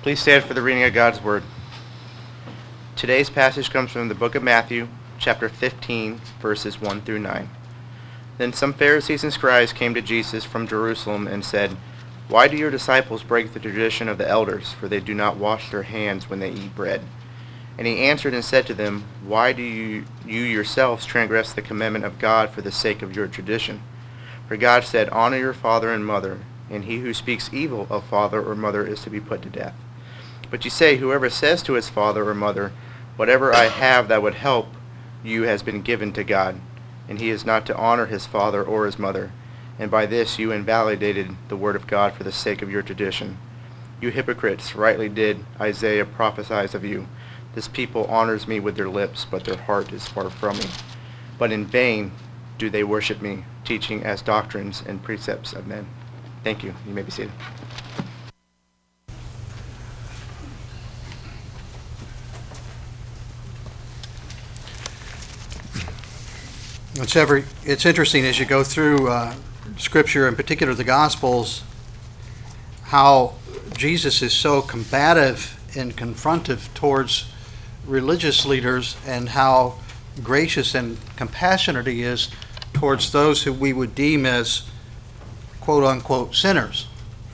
Please stand for the reading of God's Word. Today's passage comes from the book of Matthew, chapter 15, verses 1 through 9. Then some Pharisees and scribes came to Jesus from Jerusalem and said, "Why do your disciples break the tradition of the elders, for they do not wash their hands when they eat bread?" And he answered and said to them, "Why do you yourselves transgress the commandment of God for the sake of your tradition? For God said, 'Honor your father and mother,' and he who speaks evil of father or mother is to be put to death. But you say, whoever says to his father or mother, 'Whatever I have that would help you has been given to God,' and he is not to honor his father or his mother. And by this you invalidated the word of God for the sake of your tradition. You hypocrites, rightly did Isaiah prophesy of you. This people honors me with their lips, but their heart is far from me. But in vain do they worship me, teaching as doctrines and precepts of men." Thank you. You may be seated. It's interesting as you go through Scripture, in particular the Gospels, how Jesus is so combative and confrontive towards religious leaders and how gracious and compassionate he is towards those who we would deem as quote-unquote sinners.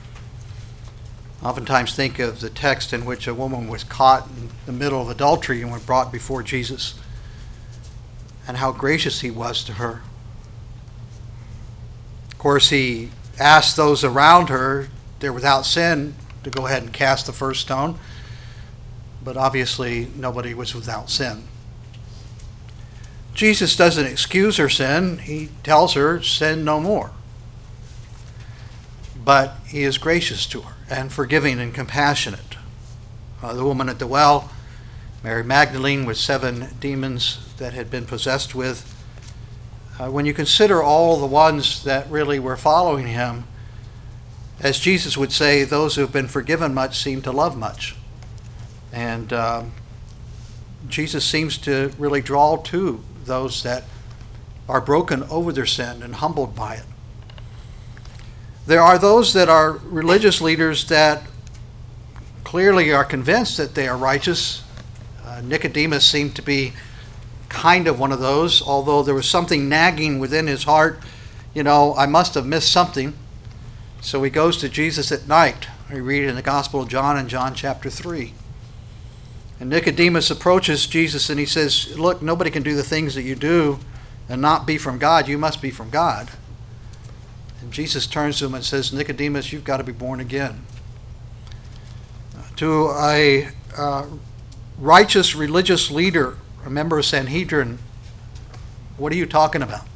I oftentimes think of the text in which a woman was caught in the middle of adultery and was brought before Jesus, and how gracious he was to her. Of course, he asked those around her, they're without sin, to go ahead and cast the first stone. But obviously, nobody was without sin. Jesus doesn't excuse her sin. He tells her, sin no more. But he is gracious to her and forgiving and compassionate. The woman at the well, Mary Magdalene, with 7 demons that had been possessed with. When you consider all the ones that really were following him, as Jesus would say, those who have been forgiven much seem to love much. And Jesus seems to really draw to those that are broken over their sin and humbled by it. There are those that are religious leaders that clearly are convinced that they are righteous. Nicodemus seemed to be kind of one of those, although there was something nagging within his heart. I must have missed something. So he goes to Jesus at night. We read it in the Gospel of John in John chapter 3. And Nicodemus approaches Jesus and he says, "Look, nobody can do the things that you do and not be from God. You must be from God." And Jesus turns to him and says, "Nicodemus, you've got to be born again." To a righteous religious leader, a member of Sanhedrin, what are you talking about?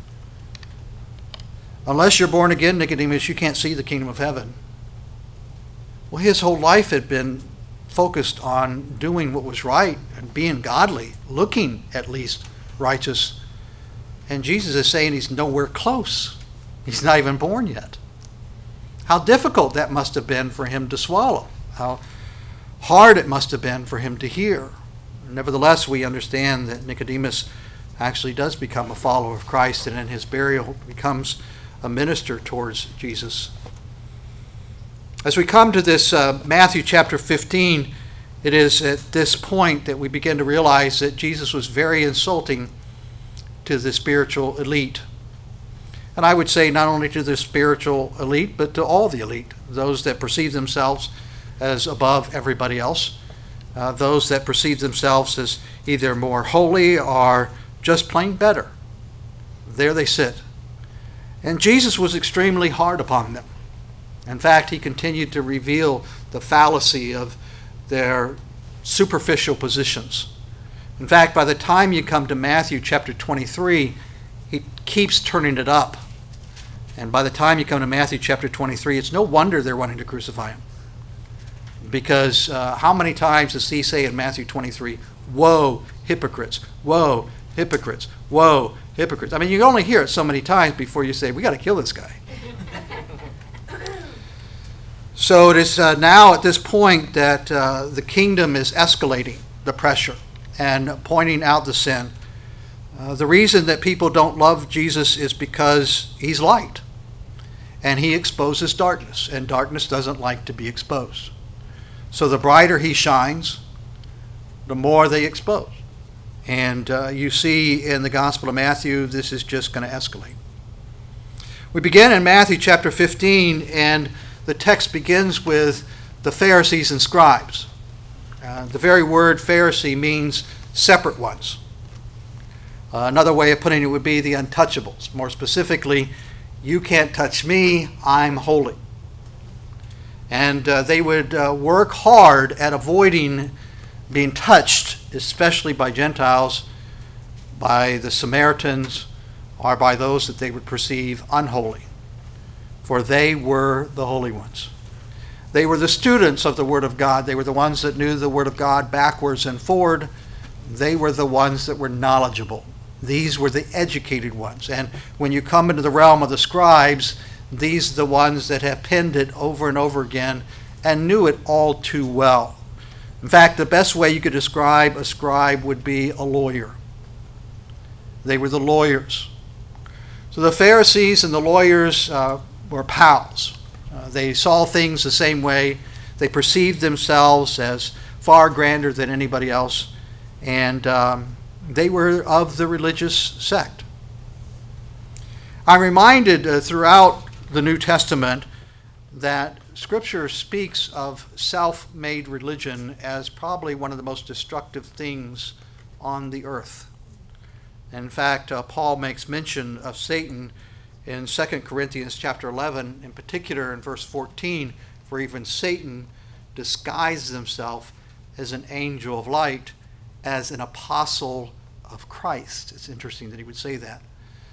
Unless you're born again, Nicodemus, you can't see the kingdom of heaven. Well, his whole life had been focused on doing what was right and being godly, looking at least righteous. And Jesus is saying he's nowhere close. He's not even born yet. How difficult that must have been for him to swallow. How hard it must have been for him to hear. Nevertheless, we understand that Nicodemus actually does become a follower of Christ, and in his burial becomes a minister towards Jesus. As we come to this Matthew chapter 15, it is at this point that we begin to realize that Jesus was very insulting to the spiritual elite. And I would say not only to the spiritual elite, but to all the elite, those that perceive themselves as above everybody else, those that perceive themselves as either more holy or just plain better. There they sit. And Jesus was extremely hard upon them. In fact, he continued to reveal the fallacy of their superficial positions. In fact, by the time you come to Matthew chapter 23, he keeps turning it up. And by the time you come to Matthew chapter 23, it's no wonder they're wanting to crucify him. Because how many times does he say in Matthew 23, "Woe, hypocrites, woe, hypocrites, woe, hypocrites"? I mean, you only hear it so many times before you say, we got to kill this guy. So it is now at this point that the kingdom is escalating the pressure and pointing out the sin. The reason that people don't love Jesus is because he's light. And he exposes darkness, and darkness doesn't like to be exposed. So the brighter he shines, the more they expose. And you see in the Gospel of Matthew, this is just going to escalate. We begin in Matthew chapter 15, and the text begins with the Pharisees and scribes. The very word Pharisee means separate ones. Another way of putting it would be the untouchables. More specifically, you can't touch me, I'm holy. And they would work hard at avoiding being touched, especially by Gentiles, by the Samaritans, or by those that they would perceive unholy. For they were the holy ones. They were the students of the Word of God. They were the ones that knew the Word of God backwards and forward. They were the ones that were knowledgeable. These were the educated ones. And when you come into the realm of the scribes, these are the ones that have penned it over and over again and knew it all too well. In fact, the best way you could describe a scribe would be a lawyer. They were the lawyers. So the Pharisees and the lawyers were pals. They saw things the same way. They perceived themselves as far grander than anybody else. And they were of the religious sect. I'm reminded throughout the New Testament that Scripture speaks of self-made religion as probably one of the most destructive things on the earth. In fact, Paul makes mention of Satan in 2 Corinthians chapter 11, in particular in verse 14, for even Satan disguises himself as an angel of light, as an apostle of Christ. It's interesting that he would say that.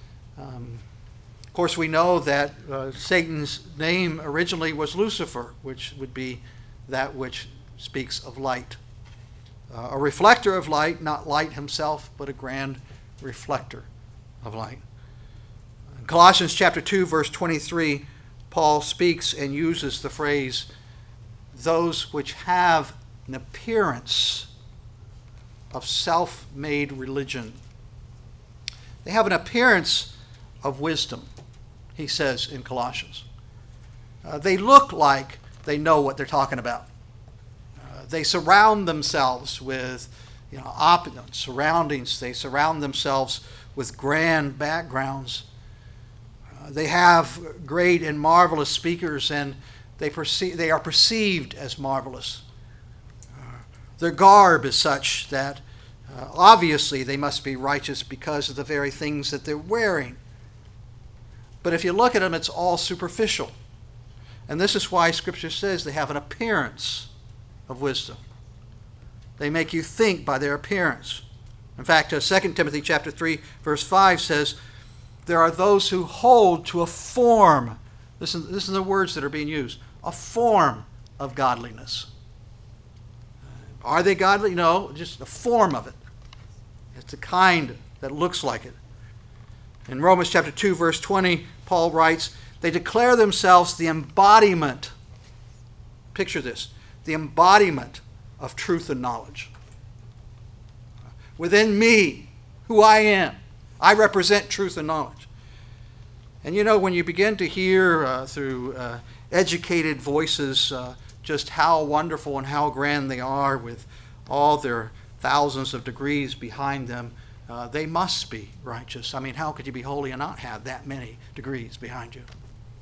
Of course, we know that Satan's name originally was Lucifer, which would be that which speaks of light. A reflector of light, not light himself, but a grand reflector of light. In Colossians chapter 2, verse 23, Paul speaks and uses the phrase, those which have an appearance of self-made religion. They have an appearance of wisdom, he says in Colossians. They look like they know what they're talking about. They surround themselves with opulent surroundings. They surround themselves with grand backgrounds. They have great and marvelous speakers, and they are perceived as marvelous. Their garb is such that obviously they must be righteous because of the very things that they're wearing. But if you look at them, it's all superficial. And this is why Scripture says they have an appearance of wisdom. They make you think by their appearance. In fact, 2 Timothy chapter 3, verse 5 says, there are those who hold to a form. Listen to the words that are being used. A form of godliness. Are they godly? No, just a form of it. It's a kind that looks like it. In Romans chapter 2, verse 20, Paul writes, they declare themselves the embodiment. Picture this. The embodiment of truth and knowledge. Within me, who I am, I represent truth and knowledge. And when you begin to hear through educated voices just how wonderful and how grand they are with all their thousands of degrees behind them, they must be righteous. I mean, how could you be holy and not have that many degrees behind you?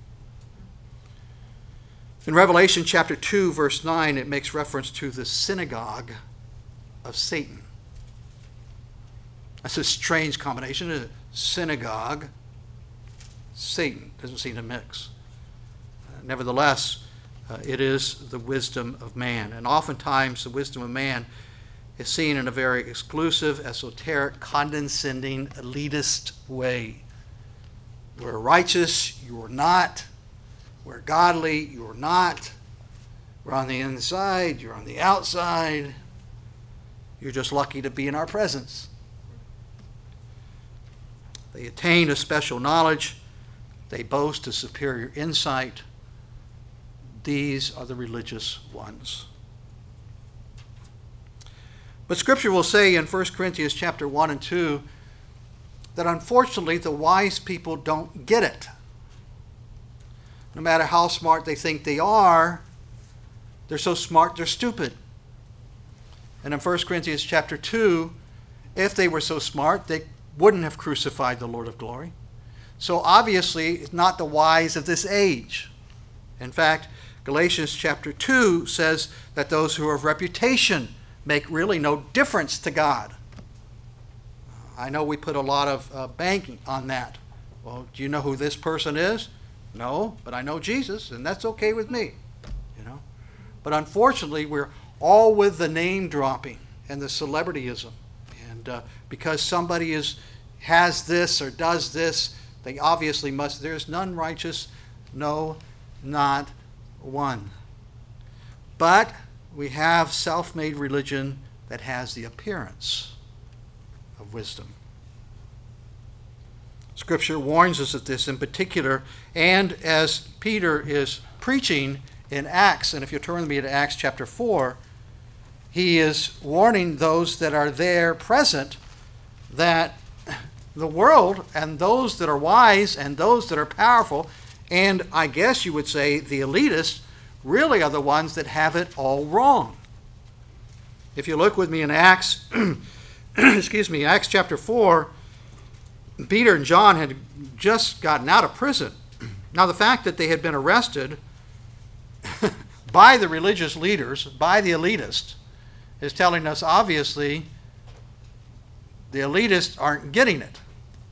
In Revelation chapter 2, verse 9, it makes reference to the synagogue of Satan. That's a strange combination. A synagogue, Satan. Doesn't seem to mix. Nevertheless, it is the wisdom of man. And oftentimes the wisdom of man is seen in a very exclusive, esoteric, condescending, elitist way. We're righteous, you're not. We're godly, you're not. We're on the inside, you're on the outside. You're just lucky to be in our presence. They attain a special knowledge. They boast a superior insight. These are the religious ones. But Scripture will say in 1 Corinthians chapter 1 and 2 that unfortunately the wise people don't get it. No matter how smart they think they are, They're so smart, they're stupid. And in 1 Corinthians chapter 2, if they were so smart, they wouldn't have crucified the Lord of glory. So obviously, it's not the wise of this age. In fact, Galatians chapter 2 says that those who are of reputation make really no difference to God. I know we put a lot of banking on that. Well, do you know who this person is? No, but I know Jesus, and that's okay with me. But unfortunately, we're all with the name dropping and the celebrityism. And because somebody has this or does this, they obviously must. There's none righteous, no, not one. But we have self-made religion that has the appearance of wisdom. Scripture warns us of this in particular, and as Peter is preaching in Acts, and if you turn with me to Acts chapter 4, he is warning those that are there present that the world and those that are wise and those that are powerful, and I guess you would say the elitists, really are the ones that have it all wrong. If you look with me in Acts, Acts chapter 4, Peter and John had just gotten out of prison. Now the fact that they had been arrested by the religious leaders, by the elitists, is telling us obviously the elitists aren't getting it.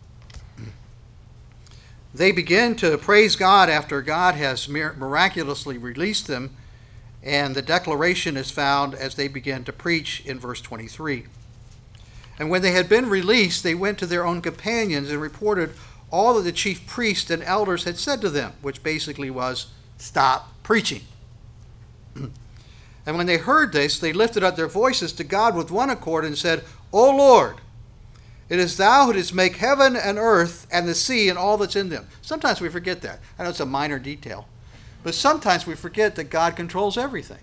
They begin to praise God after God has miraculously released them, and the declaration is found as they begin to preach in verse 23. And when they had been released, they went to their own companions and reported all that the chief priests and elders had said to them, which basically was, stop preaching. And when they heard this, they lifted up their voices to God with one accord and said, O Lord, it is thou who didst make heaven and earth and the sea and all that's in them. Sometimes we forget that. I know it's a minor detail. But sometimes we forget that God controls everything.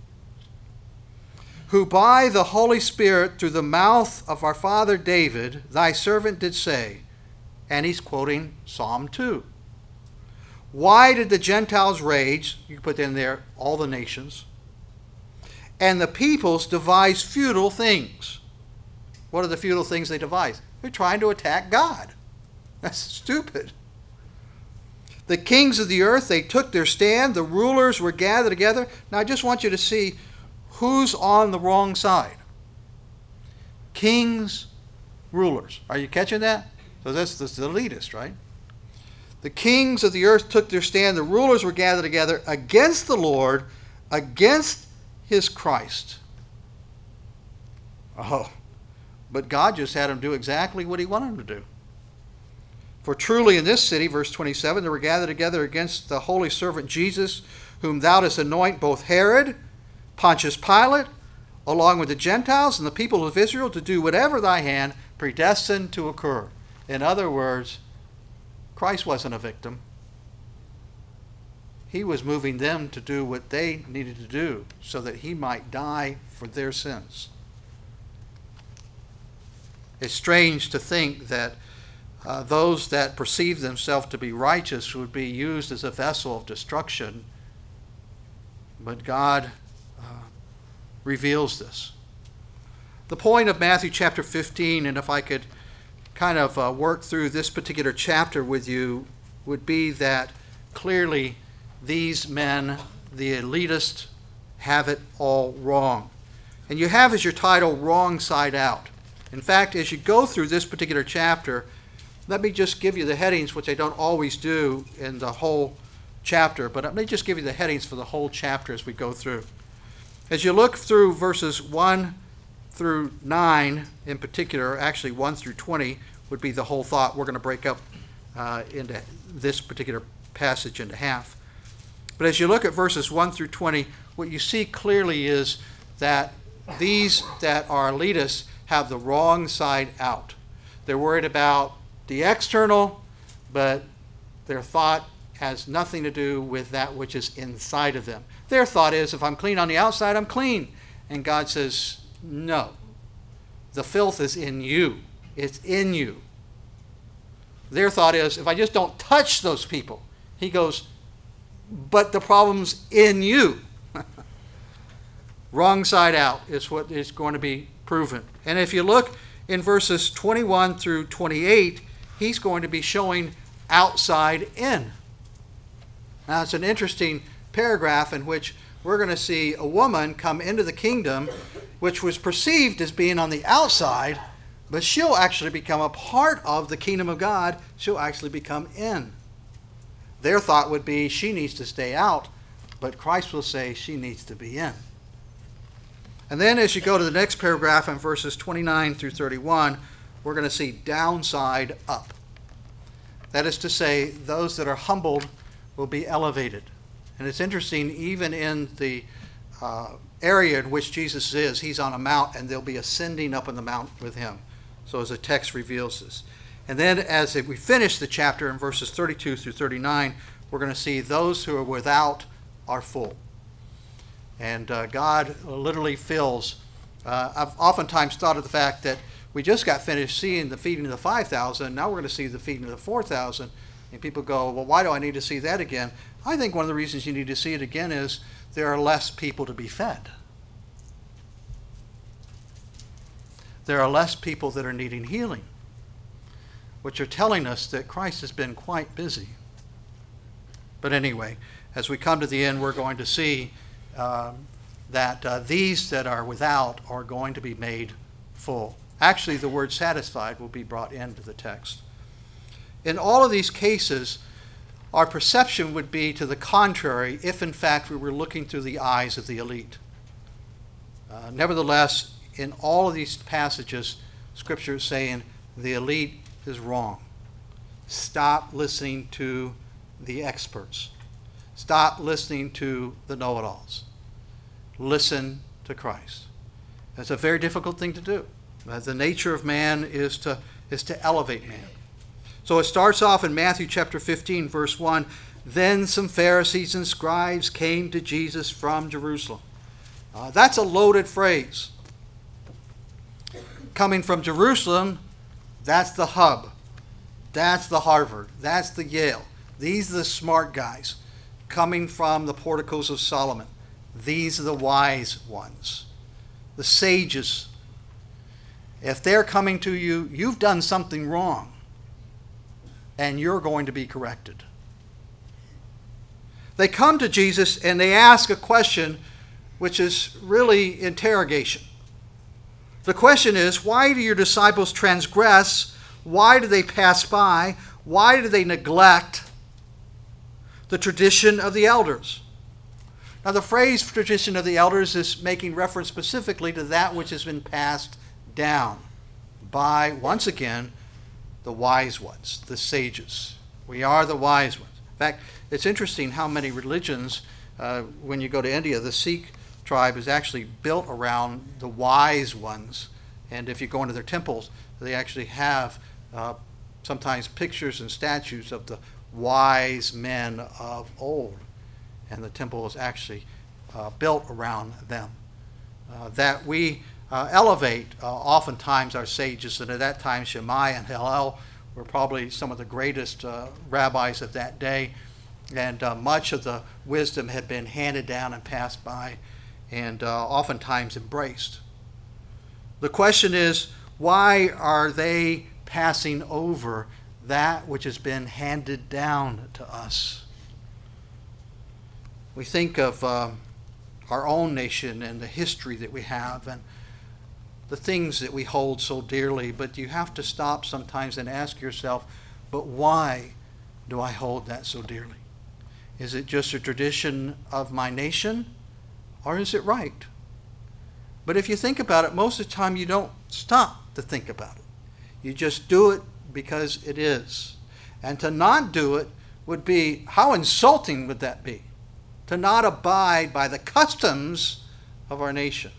Who by the Holy Spirit through the mouth of our father David, thy servant did say, and he's quoting Psalm 2. Why did the Gentiles rage? You put in there all the nations. And the peoples devise futile things. What are the futile things they devise? They're trying to attack God. That's stupid. The kings of the earth, they took their stand. The rulers were gathered together. Now I just want you to see who's on the wrong side. Kings, rulers. Are you catching that? So that's the elitist, right? The kings of the earth took their stand. The rulers were gathered together against the Lord, against his Christ. Oh, but God just had him do exactly what he wanted him to do. For truly in this city, verse 27, they were gathered together against the holy servant Jesus, whom thou didst anoint, both Herod, Pontius Pilate, along with the Gentiles and the people of Israel, to do whatever thy hand predestined to occur. In other words, Christ wasn't a victim. He was moving them to do what they needed to do so that he might die for their sins. It's strange to think that those that perceive themselves to be righteous would be used as a vessel of destruction, but God reveals this. The point of Matthew chapter 15, and if I could kind of work through this particular chapter with you, would be that clearly these men, the elitists, have it all wrong. And you have as your title, Wrong Side Out. In fact, as you go through this particular chapter, let me just give you the headings, which I don't always do in the whole chapter, but let me just give you the headings for the whole chapter as we go through. As you look through verses 1 through 9 in particular, actually 1 through 20 would be the whole thought. We're going to break up into this particular passage into half. But as you look at verses 1 through 20, what you see clearly is that these that are elitists have the wrong side out. They're worried about the external, but their thought has nothing to do with that which is inside of them. Their thought is, if I'm clean on the outside, I'm clean. And God says, no. The filth is in you. It's in you. Their thought is, if I just don't touch those people, he goes, but the problem's in you. Wrong side out is what is going to be proven. And if you look in verses 21 through 28, he's going to be showing outside in. Now, it's an interesting paragraph in which we're going to see a woman come into the kingdom, which was perceived as being on the outside, but she'll actually become a part of the kingdom of God. She'll actually become in. Their thought would be she needs to stay out, but Christ will say she needs to be in. And then as you go to the next paragraph in verses 29 through 31, we're going to see downside up. That is to say, those that are humbled will be elevated. And it's interesting, even in the area in which Jesus is, he's on a mount, and they'll be ascending up on the mount with him. So as the text reveals this. And then as we finish the chapter in verses 32 through 39, we're going to see those who are without are full. And God literally fills. I've oftentimes thought of the fact that we just got finished seeing the feeding of the 5,000. Now we're going to see the feeding of the 4,000. And people go, well, why do I need to see that again? I think one of the reasons you need to see it again is there are less people to be fed. There are less people that are needing healing, which are telling us that Christ has been quite busy. But anyway, as we come to the end, we're going to see that these that are without are going to be made full. Actually, the word satisfied will be brought into the text. In all of these cases, our perception would be to the contrary if, in fact, we were looking through the eyes of the elite. Nevertheless, in all of these passages, Scripture is saying the elite is wrong. Stop listening to the experts. Stop listening to the know-it-alls. Listen to Christ. That's a very difficult thing to do. The nature of man is to elevate man. So it starts off in Matthew chapter 15, verse 1. Then some Pharisees and scribes came to Jesus from Jerusalem. That's a loaded phrase. Coming from Jerusalem, that's the hub. That's the Harvard. That's the Yale. These are the smart guys coming from the porticos of Solomon. These are the wise ones, the sages. If they're coming to you, you've done something wrong, and you're going to be corrected. They come to Jesus and they ask a question which is really interrogation. The question is, why do your disciples transgress? Why do they pass by? Why do they neglect the tradition of the elders? Now, the phrase tradition of the elders is making reference specifically to that which has been passed down by, once again, the wise ones, the sages. We are the wise ones. In fact, it's interesting how many religions, when you go to India, the Sikh tribe is actually built around the wise ones. And if you go into their temples, they actually have sometimes pictures and statues of the wise men of old. And the temple is actually built around them. That we elevate oftentimes our sages, and at that time Shammai and Hillel were probably some of the greatest rabbis of that day, and much of the wisdom had been handed down and passed by and oftentimes embraced. The question is, why are they passing over that which has been handed down to us? We think of our own nation and the history that we have and the things that we hold so dearly, but you have to stop sometimes and ask yourself, but why do I hold that so dearly? Is it just a tradition of my nation, or is it right? But if you think about it, most of the time you don't stop to think about it. You just do it because it is. And to not do it would be, how insulting would that be? To not abide by the customs of our nation.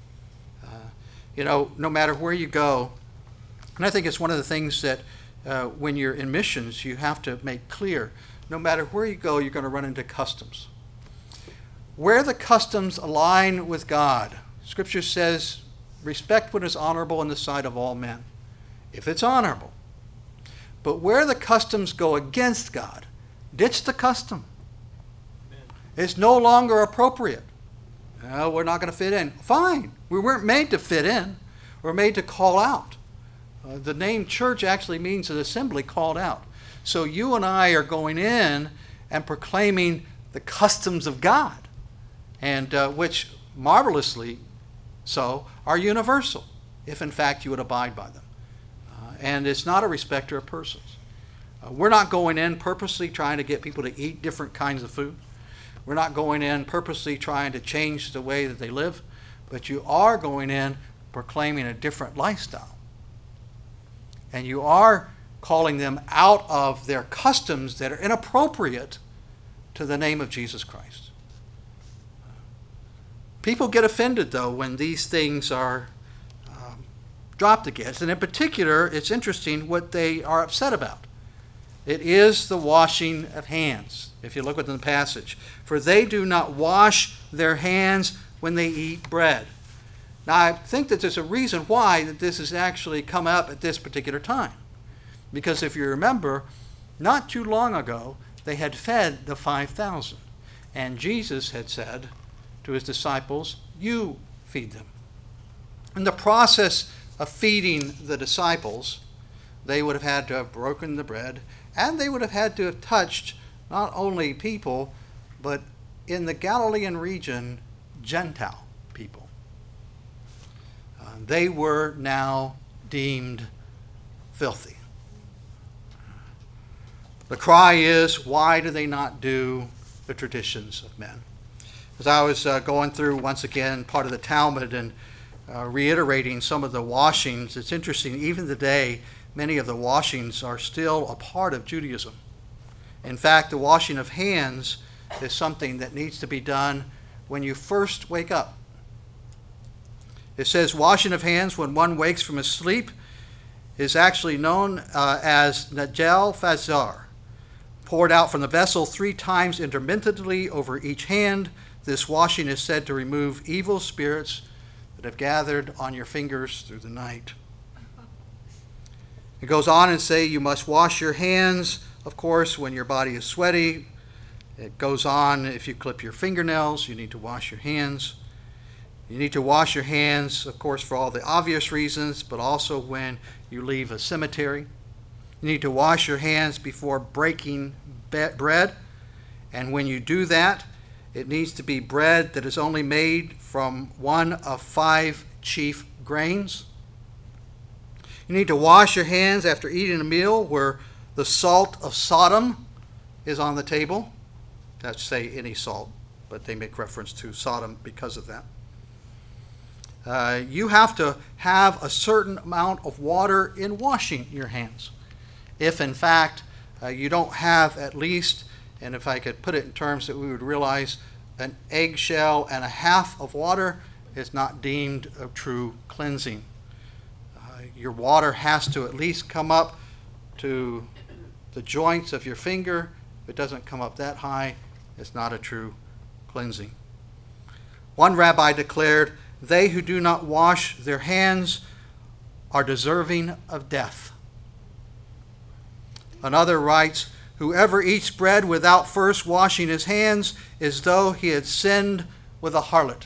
No matter where you go, and I think it's one of the things that when you're in missions, you have to make clear, no matter where you go, you're going to run into customs. Where the customs align with God, Scripture says, respect what is honorable in the sight of all men, if it's honorable. But where the customs go against God, ditch the custom. It's no longer appropriate. We're not going to fit in. Fine. We weren't made to fit in. We're made to call out. The name church actually means an assembly called out. So you and I are going in and proclaiming the customs of God, and which, marvelously so, are universal, if in fact you would abide by them. And it's not a respecter of persons. We're not going in purposely trying to get people to eat different kinds of food. We're not going in purposely trying to change the way that they live, but you are going in proclaiming a different lifestyle. And you are calling them out of their customs that are inappropriate to the name of Jesus Christ. People get offended, though, when these things are dropped against. And in particular, it's interesting what they are upset about. It is the washing of hands, if you look within the passage. For they do not wash their hands when they eat bread. Now, I think that there's a reason why that this has actually come up at this particular time. Because if you remember, not too long ago, they had fed the 5,000. And Jesus had said to his disciples, you feed them. In the process of feeding the disciples, they would have had to have broken the bread, and they would have had to have touched not only people, but in the Galilean region, Gentile people. They were now deemed filthy. The cry is, why do they not do the traditions of men? As I was going through, once again, part of the Talmud and reiterating some of the washings, it's interesting, even today, many of the washings are still a part of Judaism. In fact, the washing of hands is something that needs to be done when you first wake up. It says washing of hands when one wakes from his sleep is actually known as Najel Fazar, poured out from the vessel 3 times intermittently over each hand. This washing is said to remove evil spirits that have gathered on your fingers through the night. It goes on and say you must wash your hands, of course, when your body is sweaty. It goes on, if you clip your fingernails, you need to wash your hands. You need to wash your hands, of course, for all the obvious reasons, but also when you leave a cemetery. You need to wash your hands before breaking bread. And when you do that, it needs to be bread that is only made from one of 5 chief grains. You need to wash your hands after eating a meal where the salt of Sodom is on the table. That's say any salt, but they make reference to Sodom because of that. You have to have a certain amount of water in washing your hands. If in fact you don't have at least, and if I could put it in terms that we would realize, an eggshell and a half of water is not deemed a true cleansing. Your water has to at least come up to the joints of your finger. If it doesn't come up that high, it's not a true cleansing. One rabbi declared, they who do not wash their hands are deserving of death. Another writes, whoever eats bread without first washing his hands is though he had sinned with a harlot.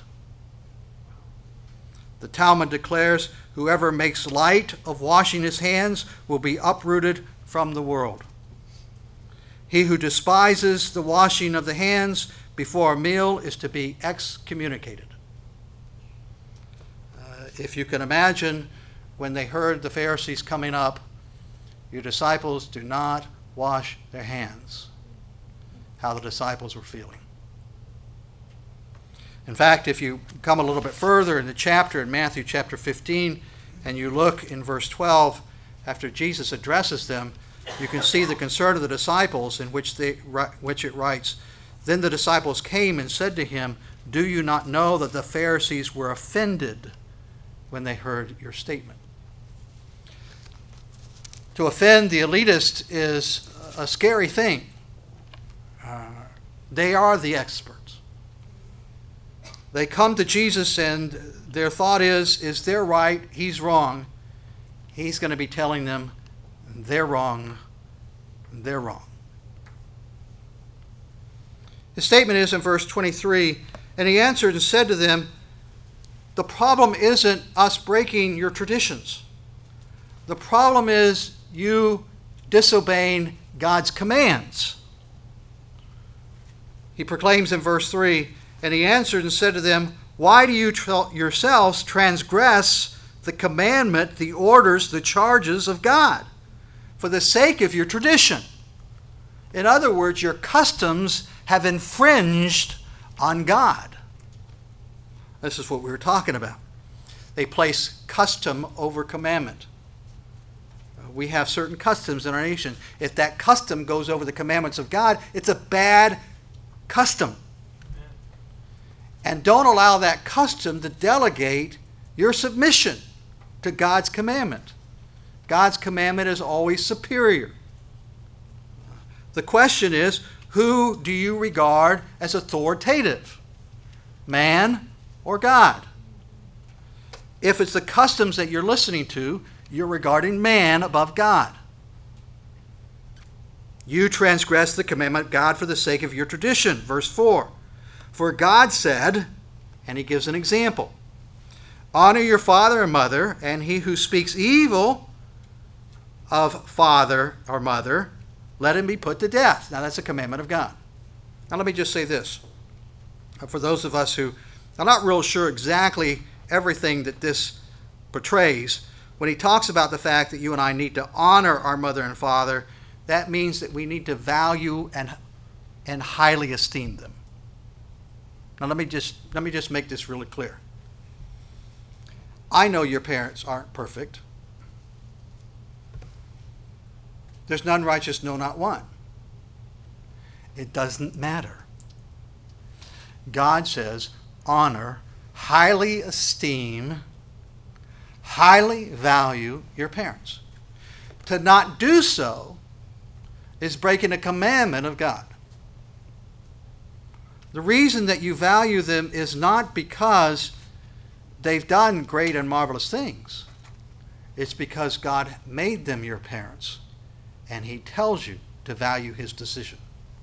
The Talmud declares, whoever makes light of washing his hands will be uprooted from the world. He who despises the washing of the hands before a meal is to be excommunicated. If you can imagine, when they heard the Pharisees coming up, your disciples do not wash their hands, how the disciples were feeling. In fact, if you come a little bit further in the chapter, in Matthew chapter 15, and you look in verse 12, after Jesus addresses them, you can see the concern of the disciples in which it writes, then the disciples came and said to him, do you not know that the Pharisees were offended when they heard your statement? To offend the elitist is a scary thing. They are the experts. They come to Jesus and their thought is they're right, he's wrong. He's going to be telling them they're wrong, they're wrong. His statement is in verse 23, And he answered and said to them, the problem isn't us breaking your traditions. The problem is you disobeying God's commands. He proclaims in verse 3, and he answered and said to them, why do you yourselves transgress the commandment, the orders, the charges of God, for the sake of your tradition? In other words, your customs have infringed on God. This is what we were talking about. They place custom over commandment. We have certain customs in our nation. If that custom goes over the commandments of God, it's a bad custom. And don't allow that custom to delegate your submission to God's commandment. God's commandment is always superior. The question is, who do you regard as authoritative? Man or God? If it's the customs that you're listening to, you're regarding man above God. You transgress the commandment of God for the sake of your tradition. Verse 4. For God said, and he gives an example, honor your father and mother, and he who speaks evil of father or mother, let him be put to death. Now that's a commandment of God. Now let me just say this. For those of us who are not real sure exactly everything that this portrays, when he talks about the fact that you and I need to honor our mother and father, that means that we need to value and highly esteem them. Now let me just make this really clear. I know your parents aren't perfect. There's none righteous, no, not one. It doesn't matter. God says, honor, highly esteem, highly value your parents. To not do so is breaking a commandment of God. The reason that you value them is not because they've done great and marvelous things. It's because God made them your parents, and he tells you to value his decision.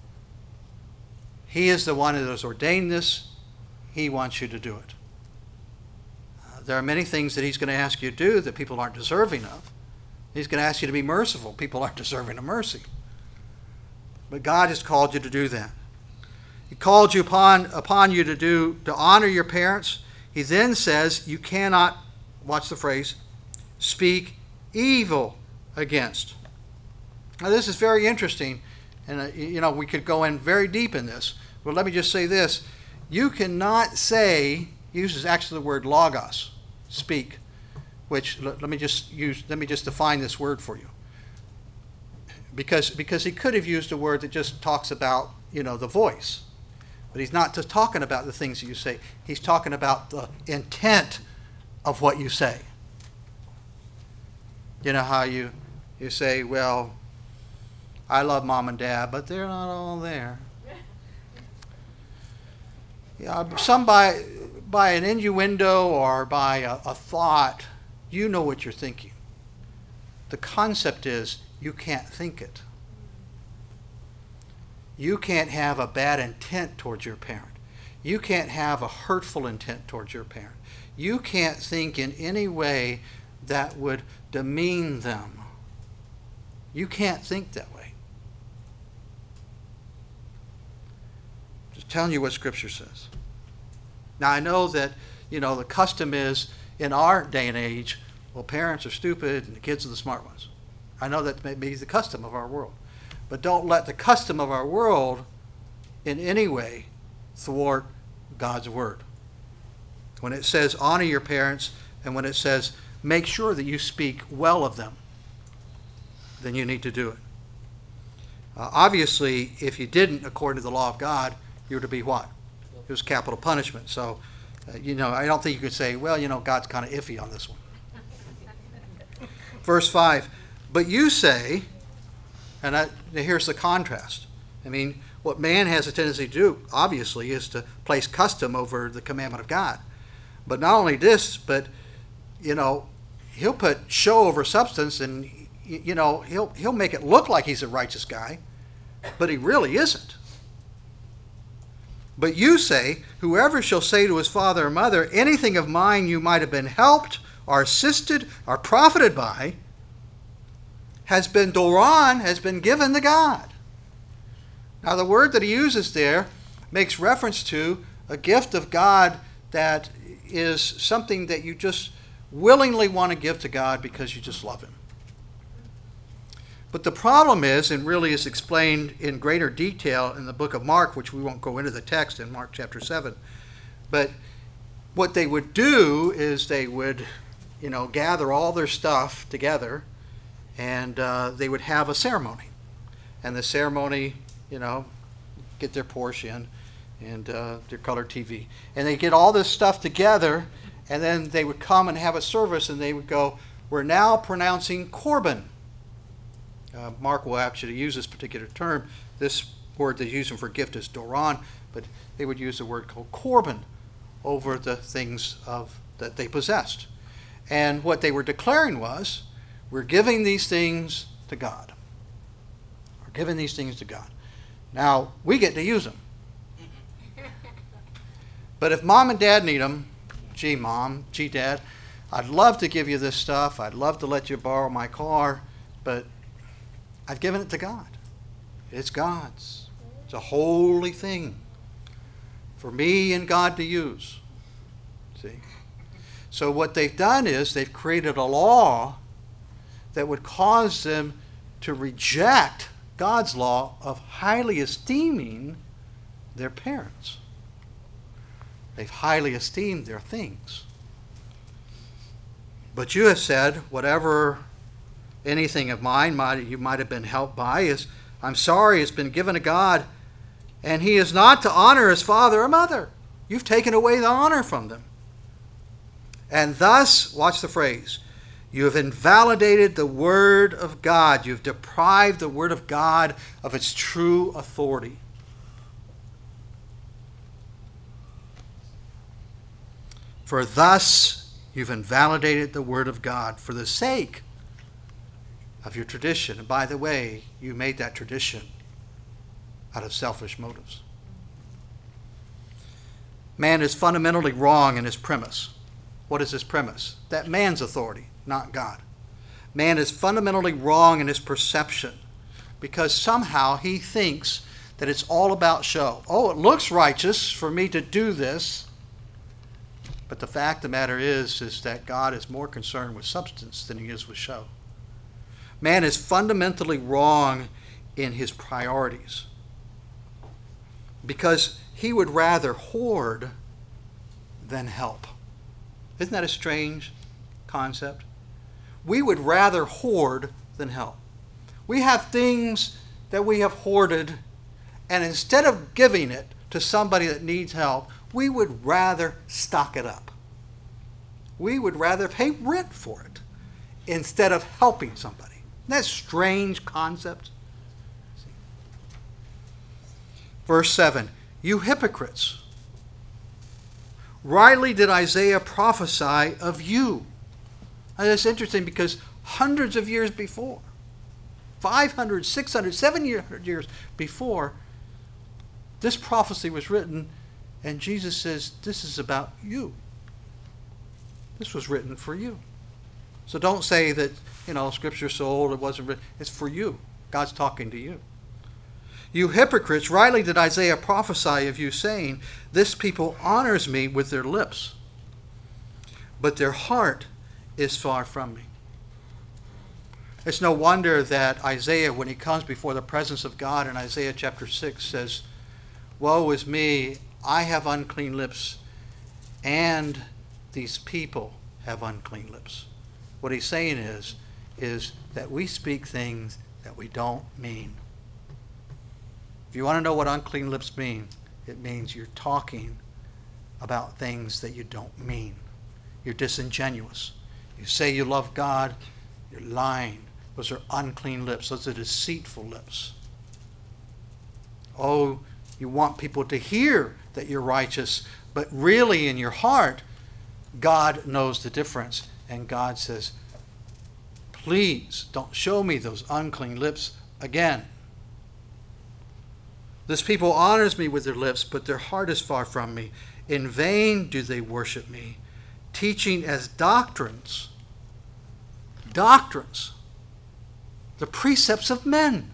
He is the one that has ordained this. He wants you to do it. There are many things that he's going to ask you to do that people aren't deserving of. He's going to ask you to be merciful. People aren't deserving of mercy. But God has called you to do that. He called you upon you to honor your parents. He then says you cannot, watch the phrase, speak evil against. Now this is very interesting, and we could go in very deep in this. But let me just say this: you cannot say, uses actually the word logos, speak, which let me just define this word for you. Because he could have used a word that just talks about the voice. But he's not just talking about the things that you say. He's talking about the intent of what you say. You know how you say, well, I love mom and dad, but they're not all there. Some by an innuendo or by a thought, you know what you're thinking. The concept is you can't think it. You can't have a bad intent towards your parent. You can't have a hurtful intent towards your parent. You can't think in any way that would demean them. You can't think that way. Just telling you what Scripture says. Now I know that, the custom is in our day and age, well, parents are stupid and the kids are the smart ones. I know that may be the custom of our world. But don't let the custom of our world in any way thwart God's word. When it says honor your parents, and when it says make sure that you speak well of them, then you need to do it. Obviously, if you didn't, according to the law of God, you were to be what? It was capital punishment. So, I don't think you could say, well, God's kind of iffy on this one. Verse 5, but you say, and here's the contrast. What man has a tendency to do, obviously, is to place custom over the commandment of God. But not only this, but, he'll put show over substance, and, he'll make it look like he's a righteous guy, but he really isn't. But you say, whoever shall say to his father or mother, anything of mine you might have been helped or assisted or profited by, has been doron, has been given to God. Now the word that he uses there makes reference to a gift of God that is something that you just willingly want to give to God because you just love him. But the problem is, and really is explained in greater detail in the book of Mark, which we won't go into the text in Mark chapter 7, but what they would do is they would, gather all their stuff together, and they would have a ceremony. And the ceremony, get their Porsche in and their color TV. And they get all this stuff together, and then they would come and have a service, and they would go, we're now pronouncing Corban. Mark will actually use this particular term. This word they use for gift is doron, but they would use the word called Corban over the things that they possessed. And what they were declaring was, we're giving these things to God. We're giving these things to God. Now, we get to use them. But if mom and dad need them, gee, mom, gee, dad, I'd love to give you this stuff. I'd love to let you borrow my car, but I've given it to God. It's God's. It's a holy thing for me and God to use. See? So what they've done is they've created a law that would cause them to reject God's law of highly esteeming their parents. They've highly esteemed their things. But you have said, whatever anything of mine you might have been helped by is, I'm sorry, it's been given to God, and he is not to honor his father or mother. You've taken away the honor from them. And thus, watch the phrase, you have invalidated the word of God. You've deprived the word of God of its true authority. For thus you've invalidated the word of God for the sake of your tradition. And by the way, you made that tradition out of selfish motives. Man is fundamentally wrong in his premise. What is his premise? That man's authority, not God. Man is fundamentally wrong in his perception because somehow he thinks that it's all about show. Oh, it looks righteous for me to do this. But the fact of the matter is that God is more concerned with substance than he is with show. Man is fundamentally wrong in his priorities because he would rather hoard than help. Isn't that a strange concept? We would rather hoard than help. We have things that we have hoarded, and instead of giving it to somebody that needs help, we would rather stock it up. We would rather pay rent for it instead of helping somebody. Isn't that a strange concept? Verse 7, you hypocrites, rightly did Isaiah prophesy of you. And it's interesting because hundreds of years before, 500, 600, 700 years before, this prophecy was written, and Jesus says, this is about you. This was written for you. So don't say that, Scripture's so old it wasn't written. It's for you. God's talking to you. You hypocrites, rightly did Isaiah prophesy of you, saying, this people honors me with their lips, but their heart is far from me. It's no wonder that Isaiah, when he comes before the presence of God in Isaiah chapter 6, says, woe is me, I have unclean lips, and these people have unclean lips. What he's saying is that we speak things that we don't mean. If you want to know what unclean lips mean, it means you're talking about things that you don't mean. You're disingenuous. You say you love God, you're lying. Those are unclean lips. Those are deceitful lips. Oh, you want people to hear that you're righteous, but really in your heart, God knows the difference. And God says, please don't show me those unclean lips again. This people honors me with their lips, but their heart is far from me. In vain do they worship me, teaching as doctrines, the precepts of men.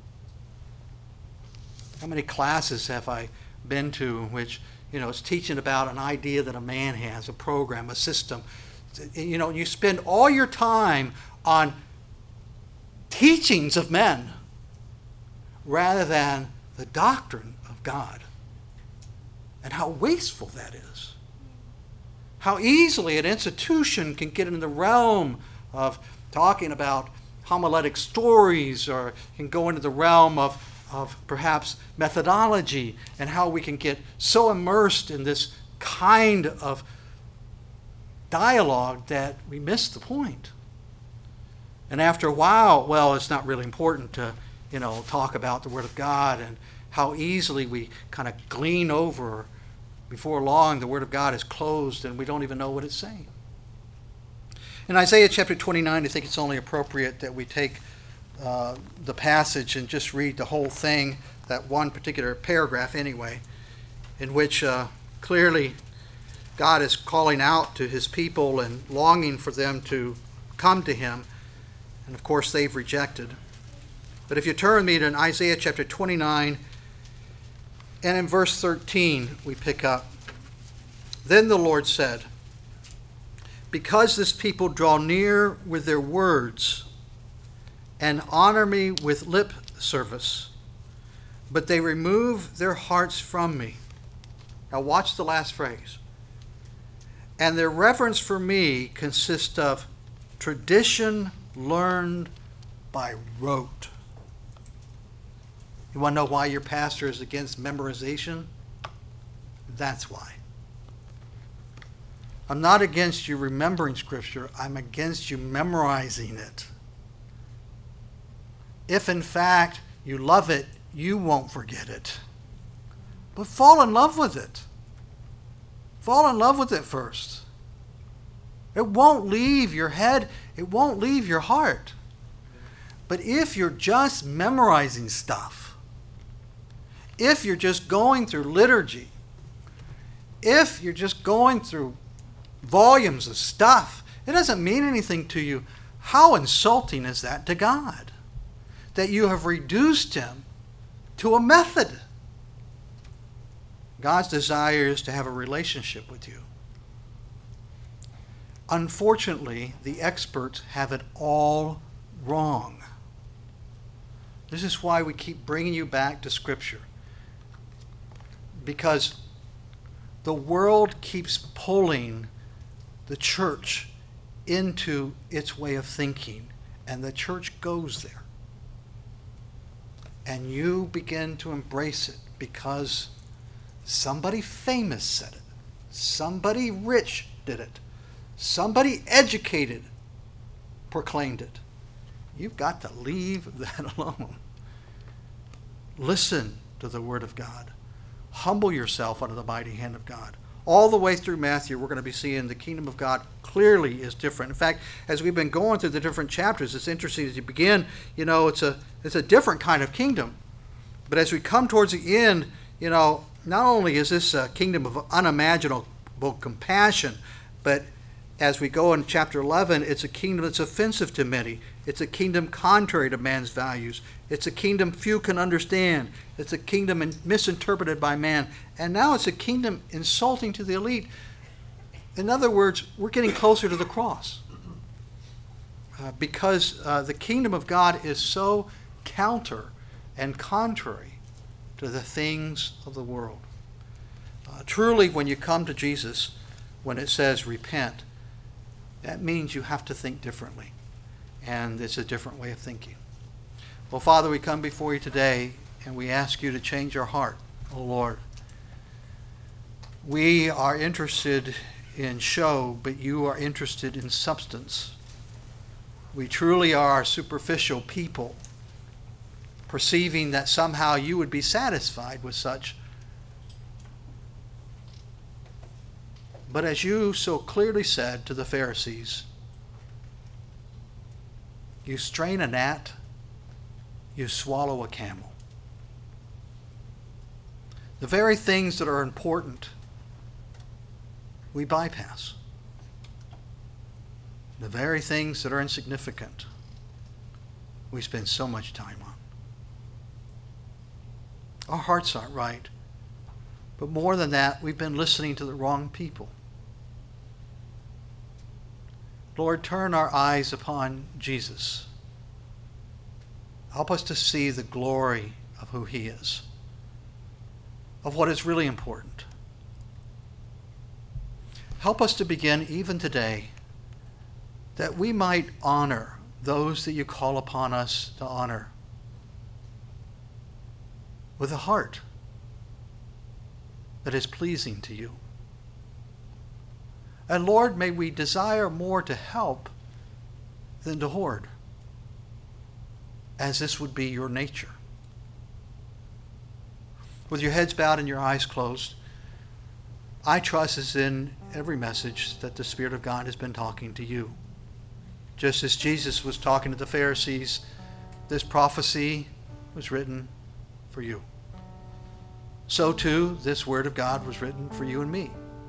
How many classes have I been to which, it's teaching about an idea that a man has, a program, a system. You spend all your time on teachings of men rather than the doctrine of God. And how wasteful that is. How easily an institution can get in the realm of talking about homiletic stories, or can go into the realm of perhaps methodology, and how we can get so immersed in this kind of dialogue that we miss the point. And after a while, well, it's not really important to, talk about the Word of God, and how easily we kind of glean over. Before long, the Word of God is closed and we don't even know what it's saying. In Isaiah chapter 29, I think it's only appropriate that we take the passage and just read the whole thing, that one particular paragraph anyway, in which clearly God is calling out to his people and longing for them to come to him. And of course, they've rejected. But if you turn me to Isaiah chapter 29, and in verse 13, we pick up, "Then the Lord said, because this people draw near with their words and honor me with lip service, but they remove their hearts from me." Now watch the last phrase. "And their reverence for me consists of tradition learned by rote." You want to know why your pastor is against memorization? That's why. I'm not against you remembering Scripture. I'm against you memorizing it. If in fact you love it, you won't forget it. But fall in love with it. Fall in love with it first. It won't leave your head. It won't leave your heart. But if you're just memorizing stuff, if you're just going through liturgy, if you're just going through volumes of stuff, it doesn't mean anything to you. How insulting is that to God? That you have reduced him to a method. God's desire is to have a relationship with you. Unfortunately, the experts have it all wrong. This is why we keep bringing you back to Scripture. Because the world keeps pulling the church into its way of thinking, and the church goes there. And you begin to embrace it because somebody famous said it, somebody rich did it, somebody educated proclaimed it. You've got to leave that alone. Listen to the Word of God. Humble yourself under the mighty hand of God. All the way through Matthew, we're going to be seeing the kingdom of God clearly is different. In fact, as we've been going through the different chapters, it's interesting as you begin, it's a different kind of kingdom. But as we come towards the end, not only is this a kingdom of unimaginable compassion, but as we go in chapter 11, it's a kingdom that's offensive to many. It's a kingdom contrary to man's values. It's a kingdom few can understand. It's a kingdom misinterpreted by man. And now it's a kingdom insulting to the elite. In other words, we're getting closer to the cross. Because the kingdom of God is so counter and contrary to the things of the world. Truly, when you come to Jesus, when it says repent, that means you have to think differently. And it's a different way of thinking. Well, Father, we come before you today and we ask you to change our heart, oh Lord. We are interested in show, but you are interested in substance. We truly are superficial people, perceiving that somehow you would be satisfied with such. But as you so clearly said to the Pharisees, you strain a gnat, you swallow a camel. The very things that are important, we bypass. The very things that are insignificant, we spend so much time on. Our hearts aren't right. But more than that, we've been listening to the wrong people. Lord, turn our eyes upon Jesus. Help us to see the glory of who he is, of what is really important. Help us to begin even today that we might honor those that you call upon us to honor with a heart that is pleasing to you. And Lord, may we desire more to help than to hoard, as this would be your nature. With your heads bowed and your eyes closed, I trust as in every message that the Spirit of God has been talking to you. Just as Jesus was talking to the Pharisees, this prophecy was written for you. So too, this word of God was written for you and me.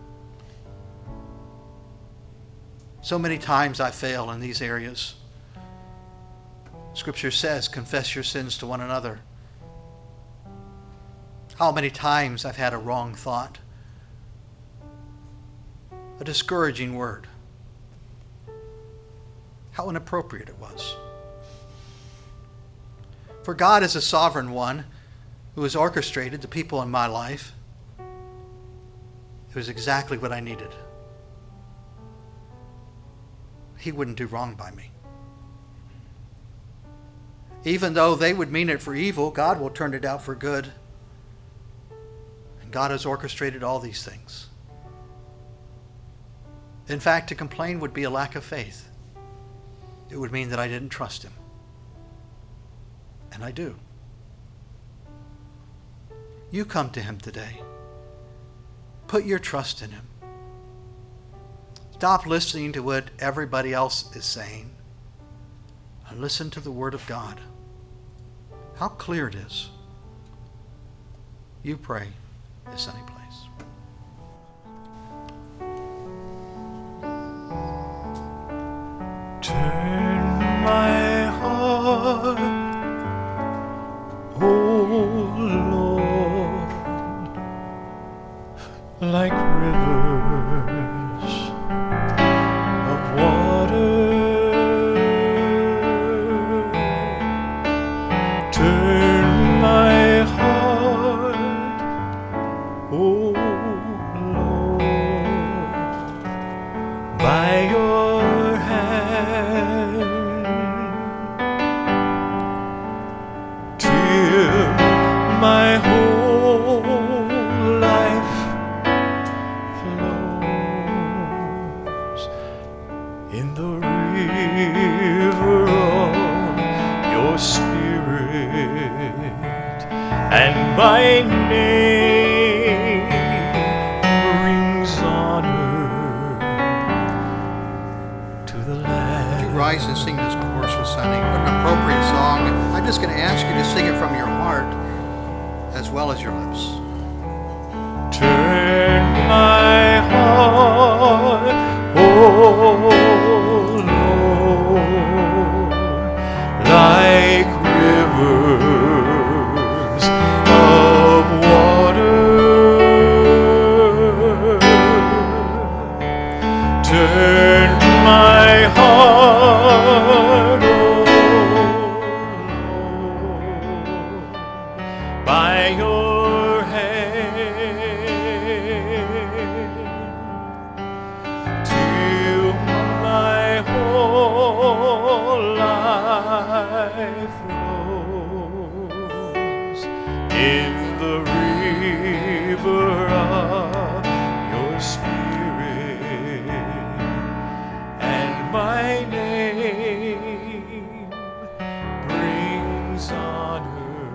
So many times I fail in these areas. Scripture says, confess your sins to one another. How many times I've had a wrong thought, a discouraging word. How inappropriate it was. For God is a sovereign one who has orchestrated the people in my life. It was exactly what I needed. He wouldn't do wrong by me. Even though they would mean it for evil, God will turn it out for good. And God has orchestrated all these things. In fact, to complain would be a lack of faith. It would mean that I didn't trust him. And I do. You come to him today. Put your trust in him. Stop listening to what everybody else is saying and listen to the Word of God. How clear it is. You pray this any place. Turn my heart, oh Lord, like rivers of water. Turn my heart, oh Lord, by your hand, till my whole life flows in the river of your Spirit, and my name brings honor to the land. Would you rise and sing this chorus with Sonny? What an appropriate song. I'm just going to ask you to sing it from your heart as well as your lips. Turn my heart, oh Lord, like rivers of water. Turn my heart, oh Lord, by your hand, till my whole life flows in the river of your Spirit, and my name brings honor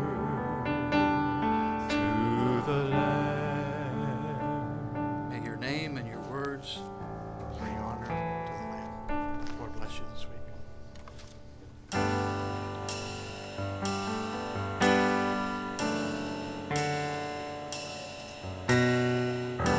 to the land. May your name and your words